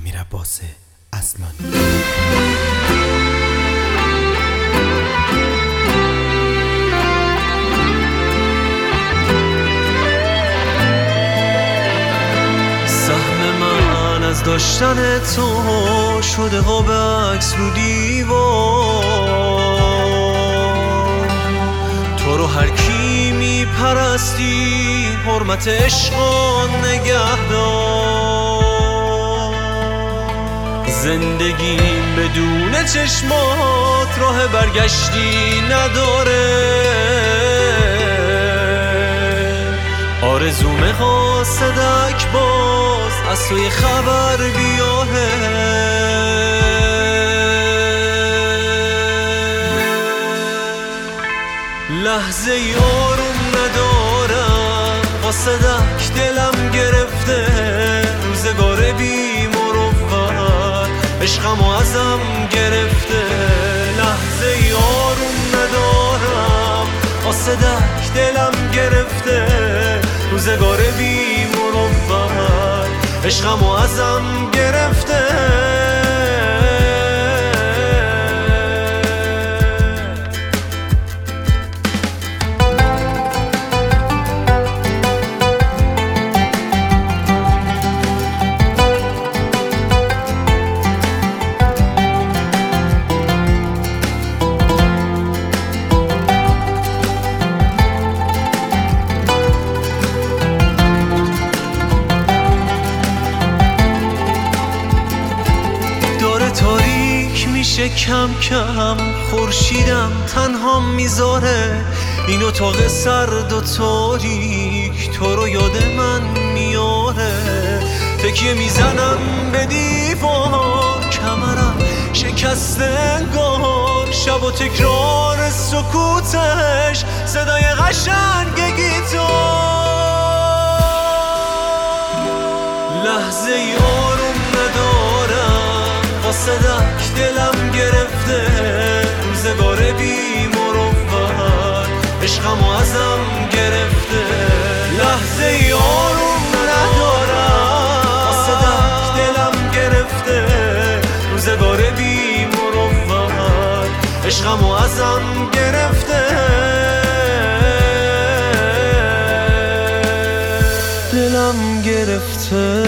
امیرعباس اصلانی. سهم من از داشتن تو شده قاب عکس رو دیوار، تو رو هر کی میپرستی حرمت عشقان نگهدار. زندگیم بدون چشمات راه برگشتی نداره، آرزوم قاصدک باز از توی خبر بیاهه. لحظه ای آروم ندارم، قاصدک دلم گرفته، روزگار بی مروت عشقمو ازم گرفته. لحظه ای آروم ندارم، قاصدک دلم گرفته، روزگار بی مروت عشقمو ازم گرفته. تاریک میشه کم کم، خورشیدم تنها میذاره این اتاق سرد و تاریک، تو رو یاد من میاره. تکیه میزنم به دیوار، کمرم شکسته انگار، شب و تکرار سکوتش صدای قشنگ گیتار. لحظه ای آروم ندارم، قاصدک دلم گرفته، روزگار بی مروت عشقمو ازم گرفته. لحظه ای آروم ندارم، قاصدک دلم گرفته، روزگار بی مروت عشقمو ازم گرفته. دلم گرفته.